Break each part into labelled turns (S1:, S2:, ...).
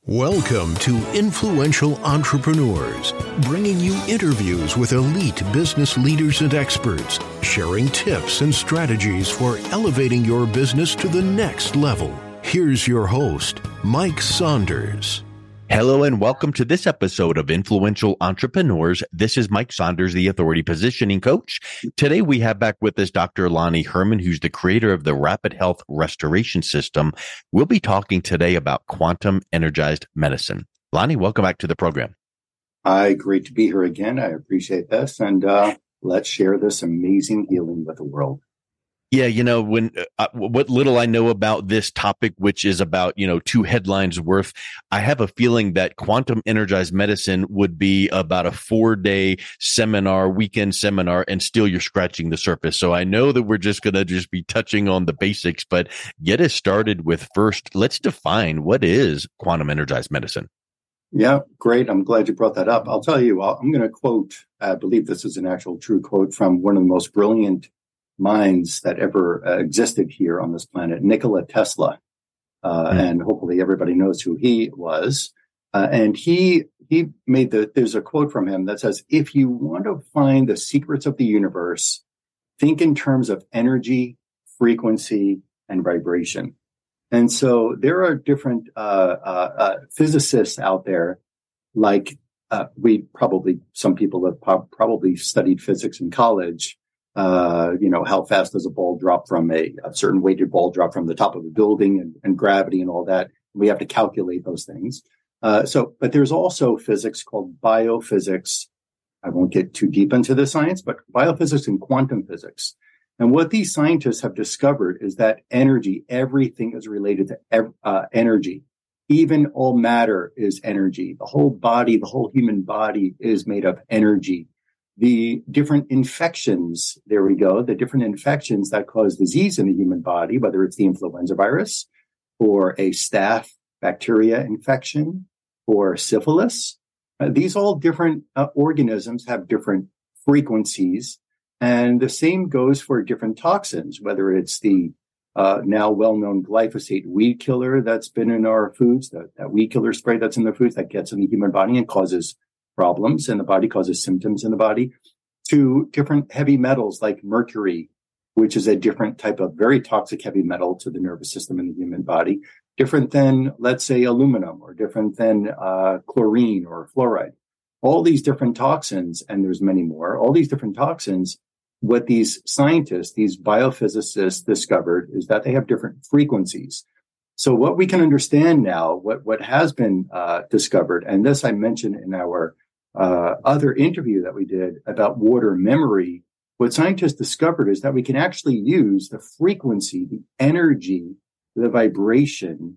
S1: Welcome to Influential Entrepreneurs, bringing you interviews with elite business leaders and experts, sharing tips and strategies for elevating your business to the next level. Here's your host, Mike Saunders.
S2: Hello and welcome to this episode of Influential Entrepreneurs. This is Mike Saunders, the Authority Positioning Coach. Today we have back with us Dr. Lonnie Herman, who's the creator of the Rapid Health Restoration System. We'll be talking today about quantum energized medicine. Lonnie, welcome back to the program.
S3: Hi, great to be here again. I appreciate this. And let's share this amazing healing with the world.
S2: Yeah, when what little I know about this topic, which is about, two headlines worth, I have a feeling that quantum energized medicine would be about a 4-day weekend seminar, and still you're scratching the surface. So I know that we're just going to be touching on the basics, but get us started with first, let's define what is quantum energized medicine.
S3: Yeah, great. I'm glad you brought that up. I'll tell you, I'm going to quote, I believe this is an actual true quote from one of the most brilliant minds that ever existed here on this planet, Nikola Tesla. And hopefully everybody knows who he was. And he made there's a quote from him that says, if you want to find the secrets of the universe, think in terms of energy, frequency, and vibration. And so there are different physicists out there, like some people have probably studied physics in college. How fast does a ball drop from a certain weighted ball drop from the top of a building and gravity and all that. We have to calculate those things. But there's also physics called biophysics. I won't get too deep into the science, but biophysics and quantum physics. And what these scientists have discovered is that energy, everything is related to energy. Even all matter is energy. The whole body, the whole human body is made of energy. The different infections, the different infections that cause disease in the human body, whether it's the influenza virus or a staph bacteria infection or syphilis, these all different organisms have different frequencies. And the same goes for different toxins, whether it's the now well-known glyphosate weed killer that's been in our foods, that weed killer spray that's in the foods that gets in the human body and causes problems in the body, causes symptoms in the body, to different heavy metals like mercury, which is a different type of very toxic heavy metal to the nervous system in the human body, different than, let's say, aluminum, or different than chlorine or fluoride. All these different toxins, and there's many more, all these different toxins, what these scientists, these biophysicists discovered is that they have different frequencies. So what we can understand now, what has been discovered, and this I mentioned in our other interview that we did about water memory, what scientists discovered is that we can actually use the frequency, the energy, the vibration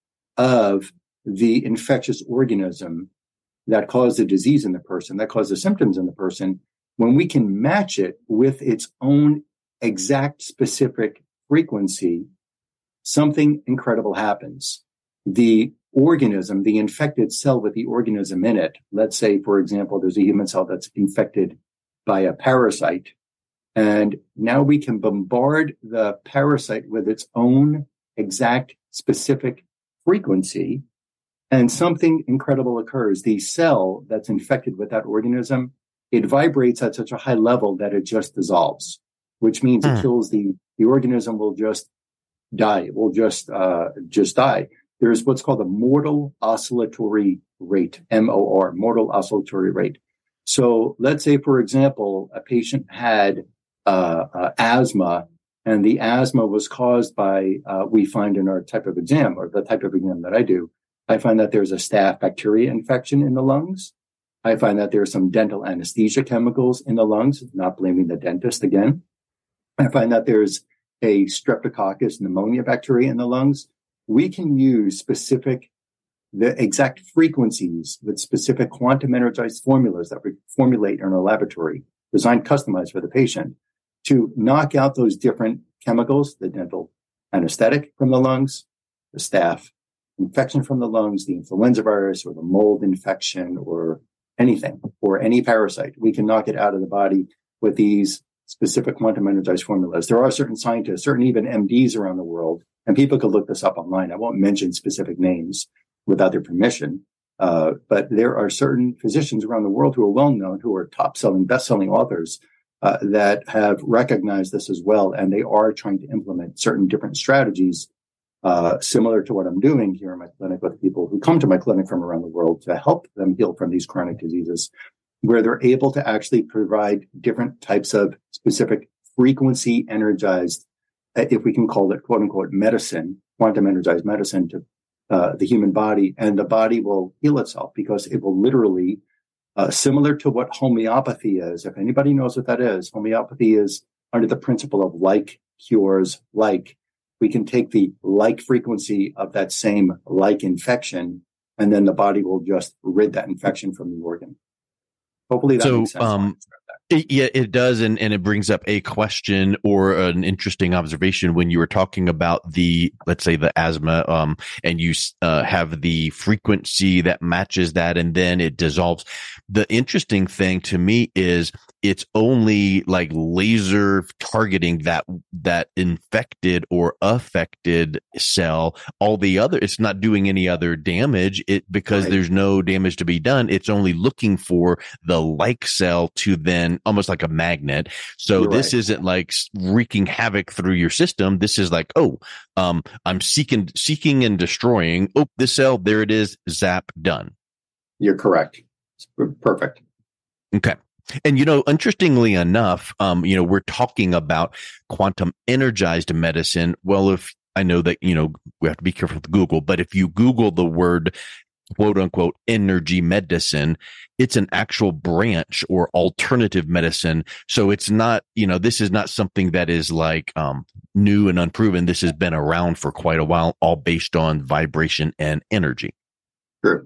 S3: of the infectious organism that caused the disease in the person, that caused the symptoms in the person. When we can match it with its own exact specific frequency, something incredible happens. The organism, the infected cell with the organism in it, let's say, for example, there's a human cell that's infected by a parasite, and now we can bombard the parasite with its own exact specific frequency, and something incredible occurs. The cell that's infected with that organism, it vibrates at such a high level that it just dissolves, which means it kills the organism will just die. It will just die. There's what's called a mortal oscillatory rate, MOR, mortal oscillatory rate. So let's say, for example, a patient had asthma, and the asthma was caused by, we find in our type of exam, or the type of exam that I do, I find that there's a staph bacteria infection in the lungs. I find that there's some dental anesthesia chemicals in the lungs, not blaming the dentist again. I find that there's a streptococcus pneumonia bacteria in the lungs. We can use the exact frequencies with specific quantum energized formulas that we formulate in our laboratory, designed, customized for the patient, to knock out those different chemicals, the dental anesthetic from the lungs, the staph infection from the lungs, the influenza virus, or the mold infection, or anything, or any parasite. We can knock it out of the body with these specific quantum energized formulas. There are certain scientists, certain even MDs around the world, and people could look this up online. I won't mention specific names, without their permission. But there are certain physicians around the world who are well known, who are top-selling, best-selling authors that have recognized this as well, and they are trying to implement certain different strategies similar to what I'm doing here in my clinic with people who come to my clinic from around the world to help them heal from these chronic diseases, where they're able to actually provide different types of specific frequency energized, if we can call it, quote unquote, medicine, quantum energized medicine to the human body, and the body will heal itself because it will literally, similar to what homeopathy is. If anybody knows what that is, homeopathy is under the principle of like cures like. We can take the like frequency of that same like infection, and then the body will just rid that infection from the organ. Hopefully that makes sense.
S2: It does. And it brings up a question or an interesting observation when you were talking about let's say the asthma, and you have the frequency that matches that and then it dissolves. The interesting thing to me is it's only like laser targeting that infected or affected cell. All the other, it's not doing any other damage because there's no damage to be done. It's only looking for the like cell to then almost like a magnet. So this isn't like wreaking havoc through your system. This is like, I'm seeking and destroying. Oh, this cell, there it is. Zap, done.
S3: You're correct. Perfect.
S2: Okay. And, interestingly enough, we're talking about quantum energized medicine. Well, if I know that, we have to be careful with Google, but if you Google the word, quote unquote, energy medicine, it's an actual branch or alternative medicine. So it's not, this is not something that is like, new and unproven. This has been around for quite a while, all based on vibration and energy.
S3: Sure.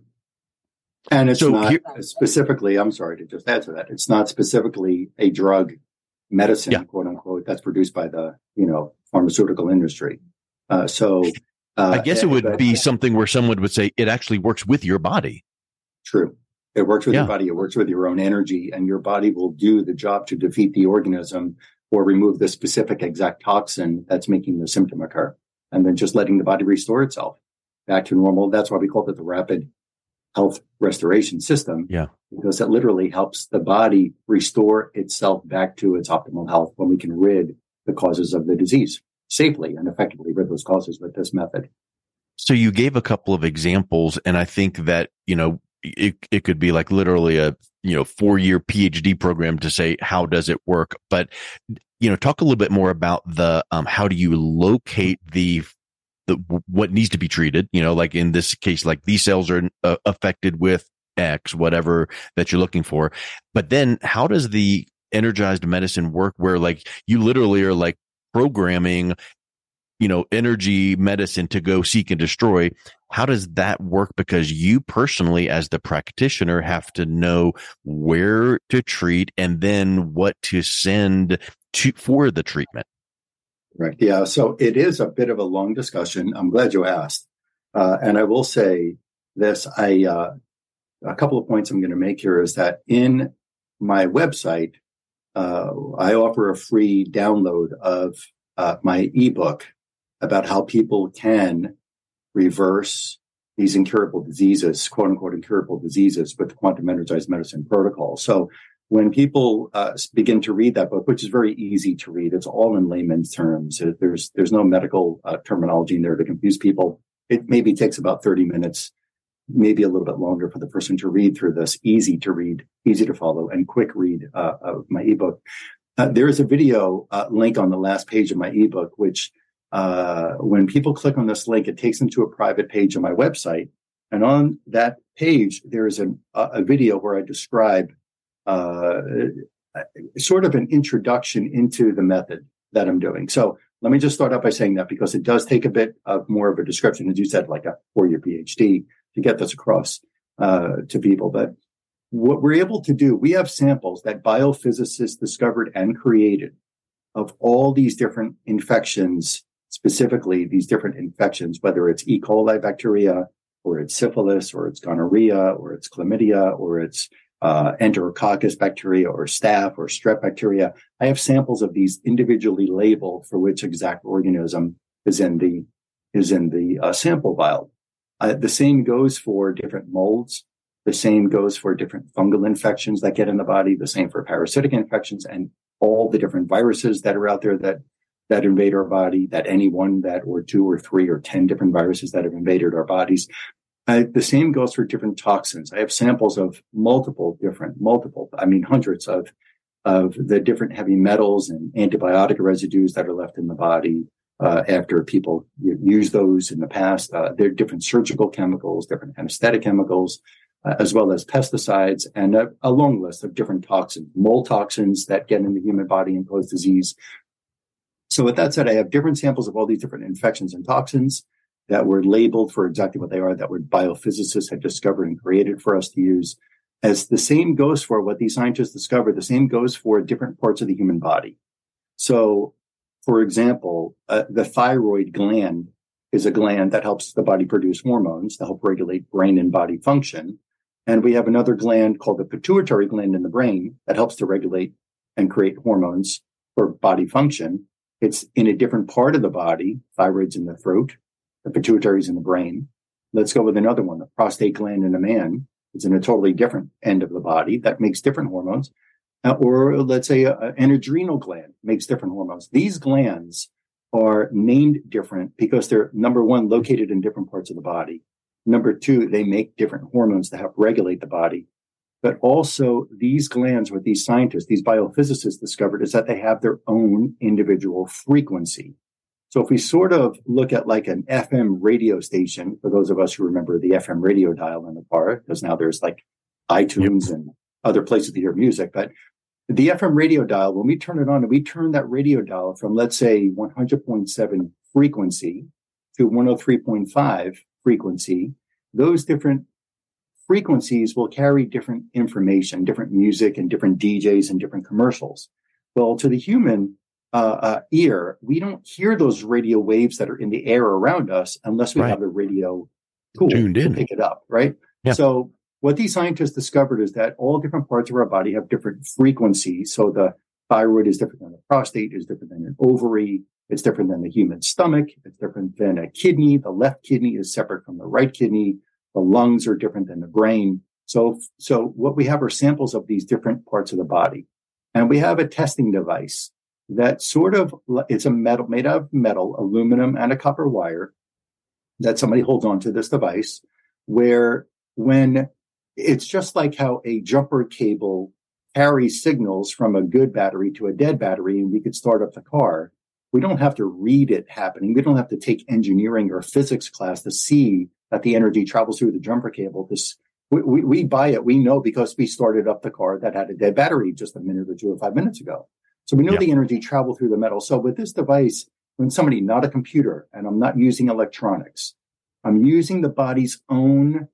S3: And it's not specifically, I'm sorry to just add to that, it's not specifically a drug medicine, quote unquote, that's produced by the, pharmaceutical industry. I
S2: guess it would be something where someone would say it actually works with your body.
S3: True. It works with your body. It works with your own energy, and your body will do the job to defeat the organism or remove the specific exact toxin that's making the symptom occur. And then just letting the body restore itself back to normal. That's why we call it the rapid health restoration system, because it literally helps the body restore itself back to its optimal health when we can rid the causes of the disease safely and effectively, rid those causes with this method.
S2: So you gave a couple of examples, and I think that, it could be like literally a, 4-year PhD program to say, how does it work? But, talk a little bit more about the, how do you locate what needs to be treated, like in this case, like these cells are affected with X, whatever that you're looking for. But then how does the energized medicine work where like you literally are like programming, energy medicine to go seek and destroy? How does that work? Because you personally, as the practitioner, have to know where to treat and then what to send for the treatment.
S3: Right. Yeah. So it is a bit of a long discussion. I'm glad you asked. And I will say this, a couple of points I'm going to make here is that in my website, I offer a free download of my ebook about how people can reverse these incurable diseases, quote unquote, incurable diseases with the quantum energized medicine protocol. So when people begin to read that book, which is very easy to read, it's all in layman's terms. There's no medical terminology in there to confuse people. It maybe takes about 30 minutes, maybe a little bit longer for the person to read through this. Easy to read, easy to follow, and quick read of my ebook. There is a video link on the last page of my ebook, which when people click on this link, it takes them to a private page on my website. And on that page, there is a video where I describe sort of an introduction into the method that I'm doing. So let me just start out by saying that because it does take a bit of more of a description, as you said, like a 4-year PhD to get this across to people. But what we're able to do, we have samples that biophysicists discovered and created of all these different infections, specifically these different infections, whether it's E. coli bacteria, or it's syphilis, or it's gonorrhea, or it's chlamydia, or it's Enterococcus bacteria, or staph, or strep bacteria. I have samples of these individually labeled for which exact organism is in the sample vial. The same goes for different molds. The same goes for different fungal infections that get in the body. The same for parasitic infections and all the different viruses that are out there that invade our body, that any one, that or two or three or 10 different viruses that have invaded our bodies. The same goes for different toxins. I have samples of hundreds of the different heavy metals and antibiotic residues that are left in the body after people use those in the past. There are different surgical chemicals, different anesthetic chemicals, as well as pesticides, and a long list of different toxins, mold toxins that get in the human body and cause disease. So with that said, I have different samples of all these different infections and toxins that were labeled for exactly what they are, that were biophysicists had discovered and created for us to use. As the same goes for what these scientists discovered, the same goes for different parts of the human body. So, for example, the thyroid gland is a gland that helps the body produce hormones to help regulate brain and body function. And we have another gland called the pituitary gland in the brain that helps to regulate and create hormones for body function. It's in a different part of the body. Thyroid's in the throat. The pituitary's in the brain. Let's go with another one. The prostate gland in a man is in a totally different end of the body that makes different hormones. Or let's say an adrenal gland makes different hormones. These glands are named different because they're, number one, located in different parts of the body. Number two, they make different hormones to help regulate the body. But also these glands, what these scientists, these biophysicists discovered, is that they have their own individual frequency. So if we sort of look at like an FM radio station, for those of us who remember the FM radio dial in the car, because now there's like iTunes and other places to hear music, but the FM radio dial, when we turn it on and we turn that radio dial from, let's say, 100.7 frequency to 103.5 frequency, those different frequencies will carry different information, different music and different DJs and different commercials. Well, to the human ear, we don't hear those radio waves that are in the air around us unless we have the radio tool to pick it up, right? Yeah. So what these scientists discovered is that all different parts of our body have different frequencies. So the thyroid is different than the prostate, is different than an ovary. It's different than the human stomach. It's different than a kidney. The left kidney is separate from the right kidney. The lungs are different than the brain. So what we have are samples of these different parts of the body. And we have a testing device that sort of, it's a metal, made out of metal, aluminum, and a copper wire that somebody holds onto this device, where when it's just like how a jumper cable carries signals from a good battery to a dead battery, and we could start up the car. We don't have to read it happening. We don't have to take engineering or physics class to see that the energy travels through the jumper cable. We buy it. We know because we started up the car that had a dead battery just a minute or 2 or 5 minutes ago. So we know the energy traveled through the metal. So with this device, when somebody, not a computer, and I'm not using electronics, I'm using the body's own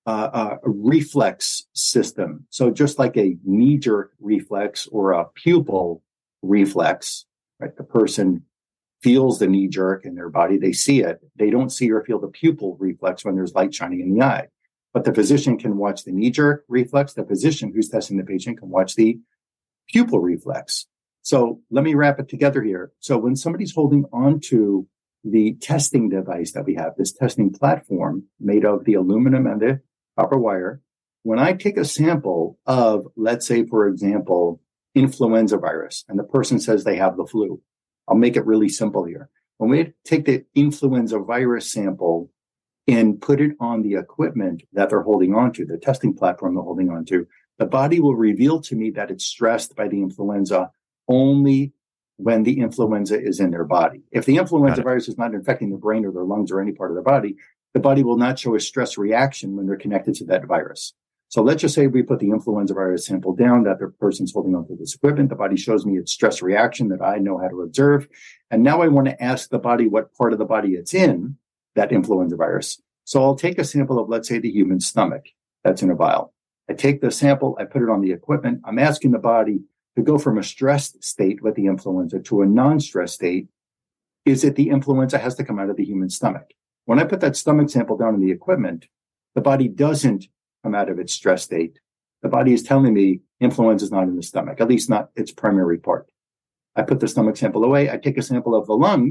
S3: reflex system. So just like a knee-jerk reflex or a pupil reflex, right? The person feels the knee-jerk in their body. They see it. They don't see or feel the pupil reflex when there's light shining in the eye. But the physician can watch the knee-jerk reflex. The physician who's testing the patient can watch the pupil reflex. So let me wrap it together here. So when somebody's holding on to the testing device that we have, this testing platform made of the aluminum and the copper wire, when I take a sample of, let's say, for example, influenza virus, and the person says they have the flu, I'll make it really simple here. When we take the influenza virus sample and put it on the equipment that they're holding on to, the testing platform they're holding on to, the body will reveal to me that it's stressed by the influenza only when the influenza is in their body. If the influenza virus is not infecting the brain or their lungs or any part of the body will not show a stress reaction when they're connected to that virus. So let's just say we put the influenza virus sample down, that the person's holding onto this equipment. The body shows me its stress reaction that I know how to observe. And now I want to ask the body what part of the body it's in, that influenza virus. So I'll take a sample of, let's say, the human stomach that's in a vial. I take the sample, I put it on the equipment. I'm asking the body to go from a stressed state with the influenza to a non-stressed state. Is it the influenza has to come out of the human stomach? When I put that stomach sample down in the equipment, the body doesn't come out of its stress state. The body is telling me influenza is not in the stomach, at least not its primary part. I put the stomach sample away. I take a sample of the lungs.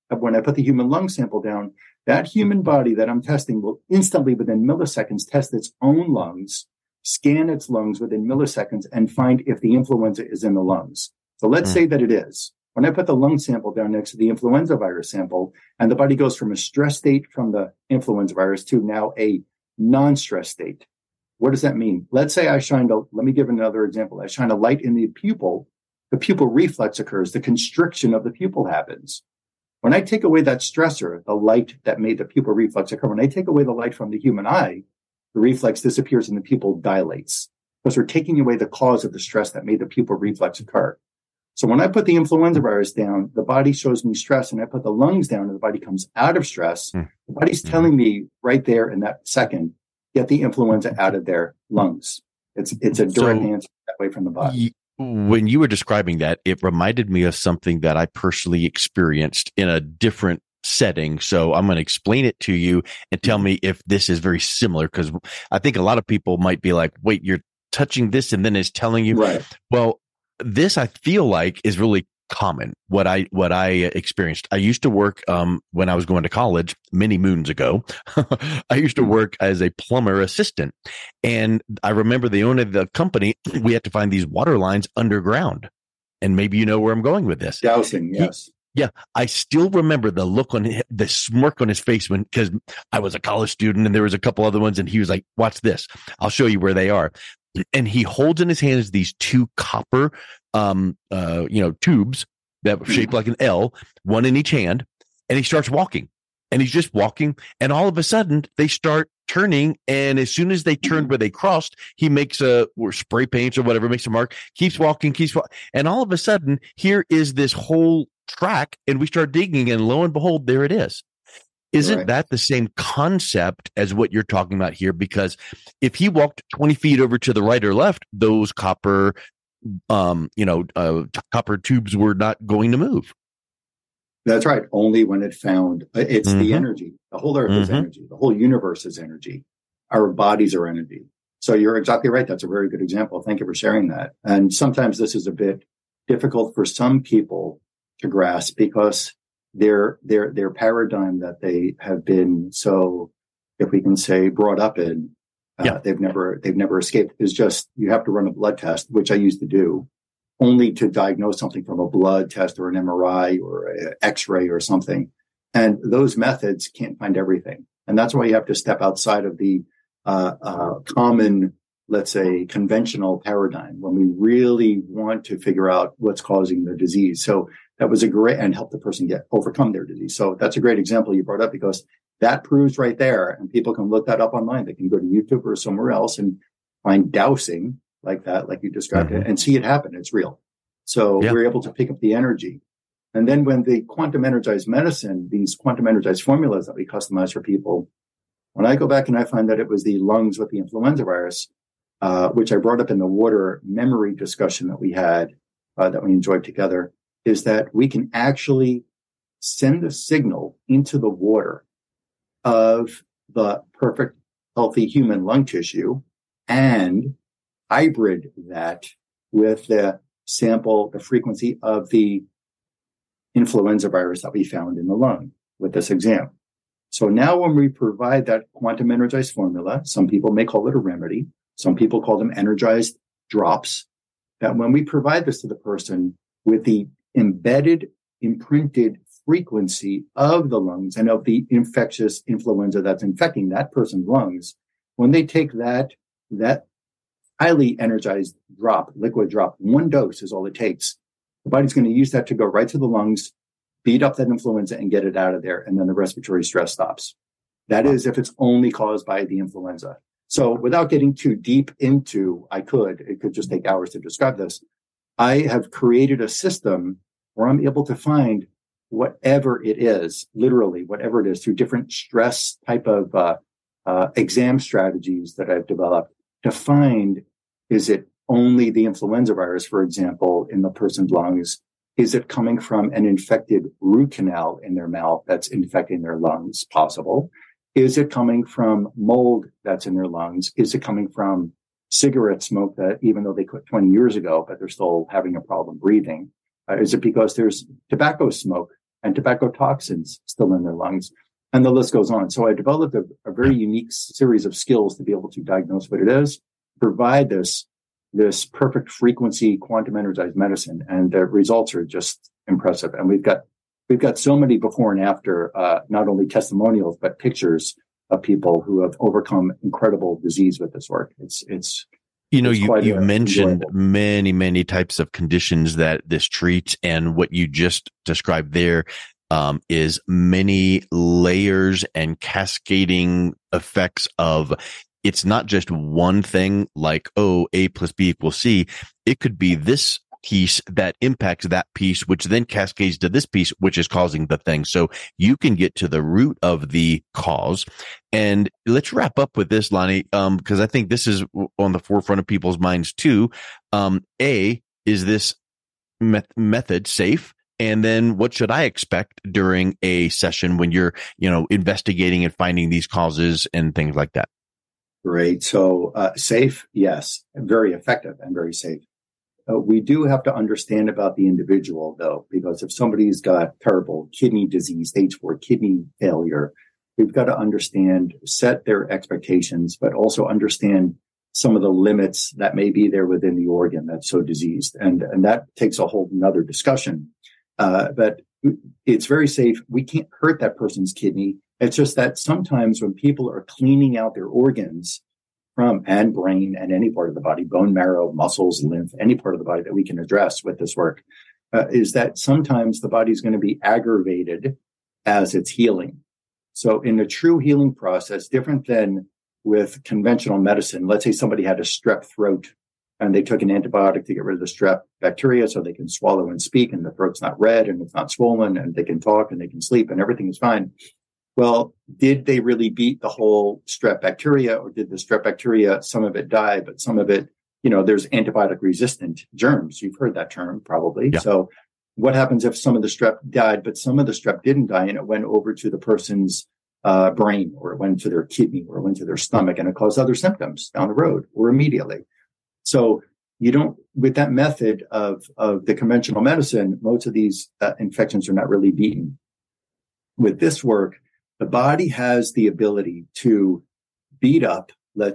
S3: when I put the human lung sample down, that human body that I'm testing will instantly, within milliseconds, test its own lungs, scan its lungs within milliseconds, and find if the influenza is in the lungs. So let's say that it is. When I put the lung sample down next to the influenza virus sample, and the body goes from a stress state from the influenza virus to now a non-stress state, what does that mean? Let's say let me give another example. I shine a light in the pupil reflex occurs, the constriction of the pupil happens. When I take away that stressor, the light that made the pupil reflex occur, when I take away the light from the human eye, the reflex disappears and the pupil dilates because we're taking away the cause of the stress that made the pupil reflex occur. So when I put the influenza virus down, the body shows me stress, and I put the lungs down and the body comes out of stress. The body's telling me right there in that second, get the influenza out of their lungs. It's a direct answer that way from the body.
S2: When you were describing that, it reminded me of something that I personally experienced in a different setting. So I'm going to explain it to you and tell me if this is very similar, because I think a lot of people might be like, wait, you're touching this and then it's telling you.
S3: Right.
S2: Well, this I feel like is really common. What I experienced. I used to work when I was going to college many moons ago. I used to work as a plumber assistant, and I remember the owner of the company. We had to find these water lines underground, and maybe you know where I'm going with this.
S3: Dowsing, yes.
S2: Yeah, I still remember the smirk on his face because I was a college student, and there was a couple other ones, and he was like, "Watch this. I'll show you where they are." And he holds in his hands these two copper, tubes that were shaped like an L, one in each hand. And he starts walking, and he's just walking. And all of a sudden they start turning. And as soon as they turned where they crossed, he makes or spray paints or whatever, makes a mark, keeps walking. And all of a sudden here is this whole track, and we start digging, and lo and behold, there it is. Isn't that the same concept as what you're talking about here? Because if he walked 20 feet over to the right or left, those copper, copper tubes were not going to move.
S3: That's right. Only when it found it's the energy. The whole earth is energy. The whole universe is energy. Our bodies are energy. So you're exactly right. That's a very good example. Thank you for sharing that. And sometimes this is a bit difficult for some people to grasp because their paradigm that they have been so, if we can say, brought up in, they've never escaped, is just, you have to run a blood test, which I used to do, only to diagnose something from a blood test or an MRI or an X-ray or something. And those methods can't find everything. And that's why you have to step outside of the common, let's say, conventional paradigm when we really want to figure out what's causing the disease. So that was and help the person overcome their disease. So that's a great example you brought up, because that proves right there, and people can look that up online. They can go to YouTube or somewhere else and find dowsing like that, like you described it, and see it happen. It's real. So we're able to pick up the energy. And then when the quantum energized medicine, these quantum energized formulas that we customize for people, when I go back and I find that it was the lungs with the influenza virus, which I brought up in the water memory discussion that we had, that we enjoyed together, is that we can actually send a signal into the water of the perfect, healthy human lung tissue and hybrid that with the sample, the frequency of the influenza virus that we found in the lung with this exam. So now when we provide that quantum energized formula, some people may call it a remedy. Some people call them energized drops. That when we provide this to the person with the embedded, imprinted frequency of the lungs and of the infectious influenza that's infecting that person's lungs, when they take that highly energized liquid drop, one dose is all it takes. The body's going to use that to go right to the lungs, beat up that influenza and get it out of there. And then the respiratory stress stops. That is if it's only caused by the influenza. So without getting too deep into, it could just take hours to describe this. I have created a system where I'm able to find whatever it is, literally whatever it is, through different stress type of exam strategies that I've developed to find, is it only the influenza virus, for example, in the person's lungs? Is it coming from an infected root canal in their mouth that's infecting their lungs? Possible. Is it coming from mold that's in their lungs? Is it coming from cigarette smoke that even though they quit 20 years ago, but they're still having a problem breathing? Is it because there's tobacco smoke and tobacco toxins still in their lungs. And the list goes on. So I developed a very unique series of skills to be able to diagnose what it is, provide this perfect frequency quantum energized medicine. And the results are just impressive. And we've got so many before and after, not only testimonials, but pictures of people who have overcome incredible disease with this work.
S2: You mentioned many types of conditions that this treats, and what you just described there is many layers and cascading effects of, it's not just one thing like, oh, A plus B equals C. It could be this piece that impacts that piece, which then cascades to this piece, which is causing the thing. So you can get to the root of the cause. And let's wrap up with this, Lonnie, because I think this is on the forefront of people's minds too. A, is this method safe? And then what should I expect during a session when you're, investigating and finding these causes and things like that?
S3: Great. So safe, yes, very effective and very safe. We do have to understand about the individual, though, because if somebody's got terrible kidney disease, stage 4 kidney failure, we've got to set their expectations, but also understand some of the limits that may be there within the organ that's so diseased. And that takes a whole nother discussion. But it's very safe. We can't hurt that person's kidney. It's just that sometimes when people are cleaning out their organs and brain and any part of the body, bone marrow, muscles, lymph, any part of the body that we can address with this work, is that sometimes the body's going to be aggravated as it's healing. So in a true healing process, different than with conventional medicine, let's say somebody had a strep throat and they took an antibiotic to get rid of the strep bacteria so they can swallow and speak and the throat's not red and it's not swollen and they can talk and they can sleep and everything is fine. Well, did they really beat the whole strep bacteria, or did the strep bacteria, some of it die, but some of it, there's antibiotic resistant germs. You've heard that term probably. Yeah. So what happens if some of the strep died, but some of the strep didn't die and it went over to the person's brain, or it went to their kidney, or it went to their stomach, and it caused other symptoms down the road or immediately? So with that method of the conventional medicine, most of these infections are not really beaten. With this work, the body has the ability to beat up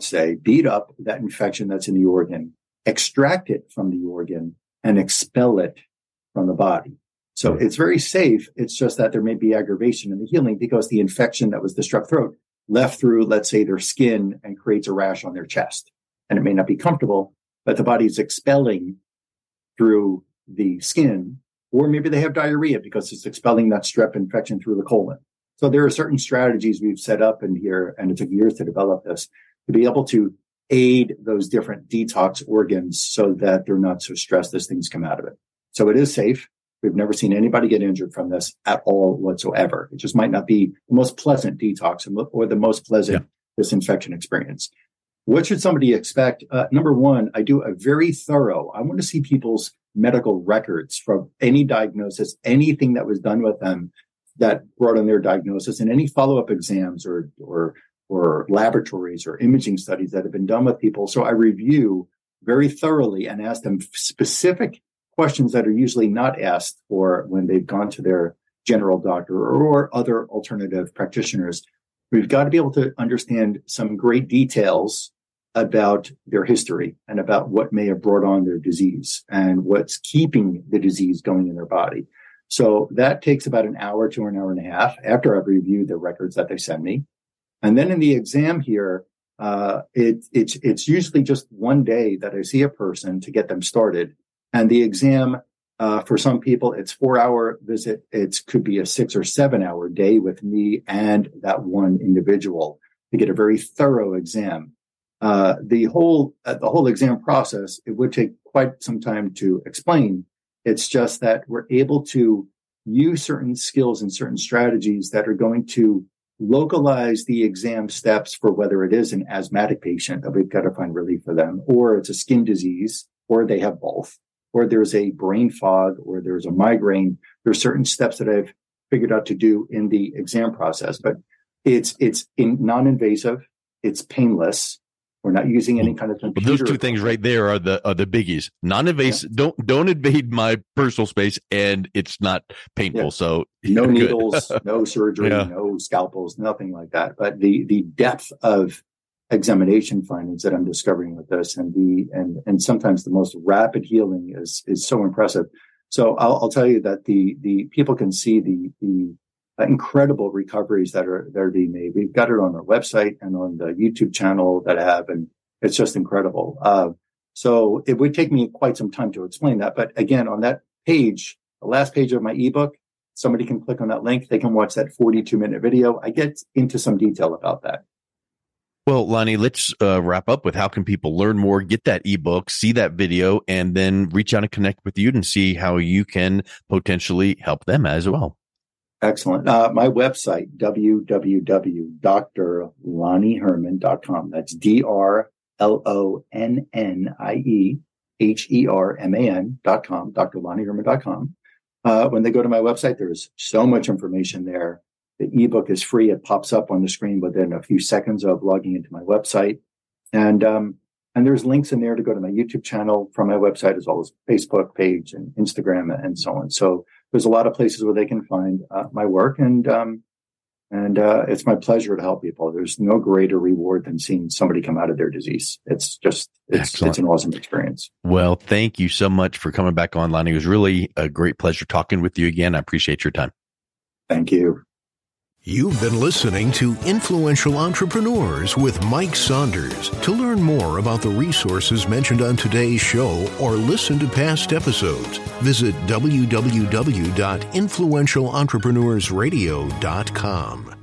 S3: that infection that's in the organ, extract it from the organ, and expel it from the body. So it's very safe. It's just that there may be aggravation in the healing because the infection that was the strep throat left through, let's say, their skin and creates a rash on their chest. And it may not be comfortable, but the body's expelling through the skin, or maybe they have diarrhea because it's expelling that strep infection through the colon. So there are certain strategies we've set up in here, and it took years to develop this, to be able to aid those different detox organs so that they're not so stressed as things come out of it. So it is safe. We've never seen anybody get injured from this at all whatsoever. It just might not be the most pleasant detox or the most pleasant disinfection experience. What should somebody expect? Number one, I do a very thorough, I want to see people's medical records from any diagnosis, anything that was done with them that brought on their diagnosis, and any follow-up exams or laboratories or imaging studies that have been done with people. So I review very thoroughly and ask them specific questions that are usually not asked for when they've gone to their general doctor or other alternative practitioners. We've got to be able to understand some great details about their history and about what may have brought on their disease and what's keeping the disease going in their body. So that takes about an hour to an hour and a half after I've reviewed the records that they send me. And then in the exam here, it's usually just one day that I see a person to get them started. And the exam, for some people, it's 4-hour visit. It could be a 6 or 7 hour day with me and that one individual to get a very thorough exam. The whole exam process, it would take quite some time to explain. It's just that we're able to use certain skills and certain strategies that are going to localize the exam steps for whether it is an asthmatic patient that we've got to find relief for them, or it's a skin disease, or they have both, or there's a brain fog, or there's a migraine. There's certain steps that I've figured out to do in the exam process, but it's non-invasive, it's painless, We're not using any kind of computer.
S2: But those two things right there are the biggies. Non-invasive. Yeah. Don't invade my personal space, and it's not painful. Yeah. So
S3: no needles, no surgery, no scalpels, nothing like that. But the depth of examination findings that I'm discovering with this, and sometimes the most rapid healing is so impressive. So I'll tell you that the people can see the incredible recoveries that are being made. We've got it on our website and on the YouTube channel that I have, and it's just incredible. So it would take me quite some time to explain that. But again, on that page, the last page of my ebook, somebody can click on that link. They can watch that 42-minute video. I get into some detail about that.
S2: Well, Lonnie, let's wrap up with how can people learn more, get that ebook, see that video, and then reach out and connect with you and see how you can potentially help them as well.
S3: Excellent. My website, www.drlonnieherman.com. That's DRLONNIEHERMAN.com, drlonnieherman.com. When they go to my website, there's so much information there. The ebook is free. It pops up on the screen within a few seconds of logging into my website. And there's links in there to go to my YouTube channel from my website, as well as Facebook page and Instagram and so on. So there's a lot of places where they can find my work, and it's my pleasure to help people. There's no greater reward than seeing somebody come out of their disease. It's an awesome experience.
S2: Well, thank you so much for coming back on, Lonnie. It was really a great pleasure talking with you again. I appreciate your time.
S3: Thank you.
S1: You've been listening to Influential Entrepreneurs with Mike Saunders. To learn more about the resources mentioned on today's show or listen to past episodes, visit www.influentialentrepreneurssradio.com.